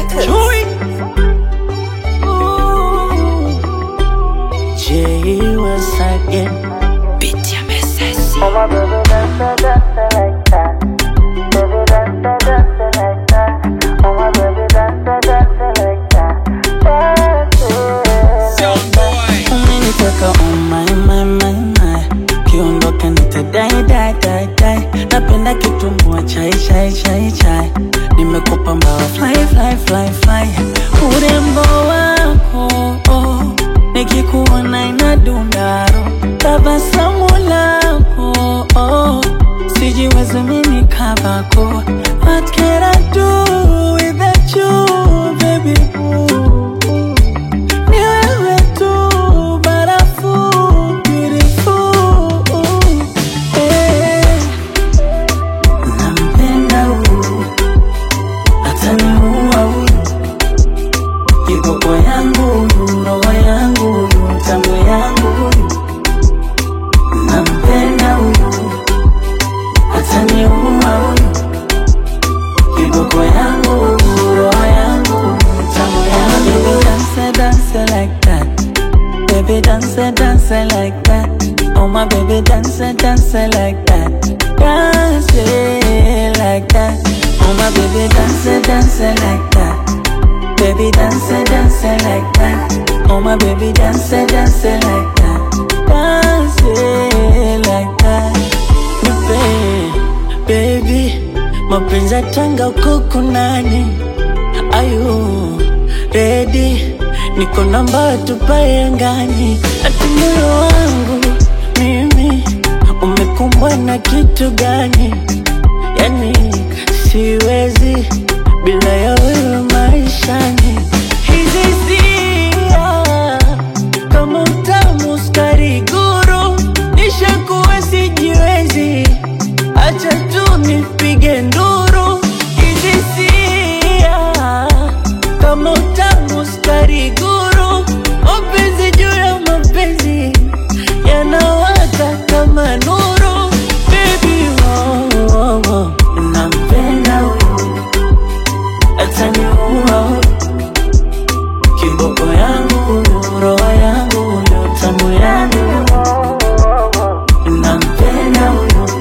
Chewy. Jay was again. Bitch, I'm SSC. Oh my baby, dance like that. Baby, dance like that. Oh my baby, dance like that. Sound boy. Umeniteka my. Kiondoka nitadai. Napenda kitumbua chai. Nimekupa mbawa fly. Urembo wako nikikuona inadundaro. Tabasamu lako sijiwezi mimi kabako. What can I do without you, baby? Ni wewe tu, barafu, beautiful. Nampenda huyu, ataniua huyu. Kiboko yangu huyu, roho yangu huyu, tamu yangu huyu. Nampenda huyu, ataniua huyu. Kiboko yangu huyu, roho yangu huyu, tamu yangu huyu. Baby, dance like that. Baby, dance like that. Oh my baby, dance like that. Dance like that. Oh my baby, dance like that. Baby, dance like that. Oh my baby, dance like that. Dance like that. Baby, mapenzi ya Tanga huko kunani? Are you ready? Niko namba tupae angani. Ati moyo wangu mimi umekumbwa na kitu gani? Yani siwezi bila ya wewe maishani. Hizi hisia kama utamu sukari guru, nishakuwa sijiwezi, acha tu nipige nduru. Hizi hisia kama utamu sukari guru, mapenzi juu ya mapenzi yanawaka kama nuru. Baby, oh. Nampenda huyu, ataniua huyu. Kiboko yangu huyu, roho yangu huyu, tamu yangu huyu. Nampenda huyu,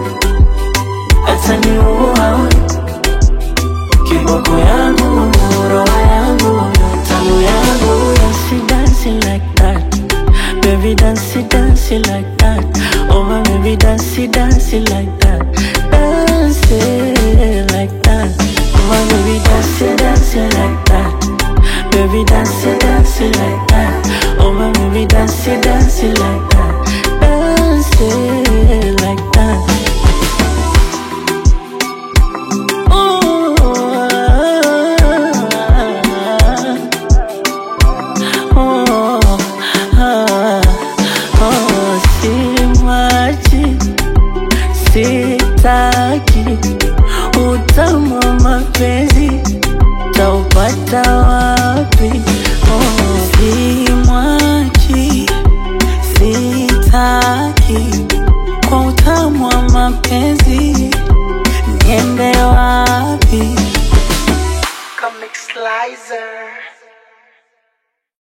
ataniua huyu. Kiboko yangu huyu, roho yangu huyu, tamu yangu huyu. She dancing like that. Baby, dance like that. Oh my baby, dance like that. Dance like that. Oh my baby, dance like that. Baby, dance like that. Oh my baby, dance like that. Dance like that. Sitaki utamu wa mapenzi, taupata wapi?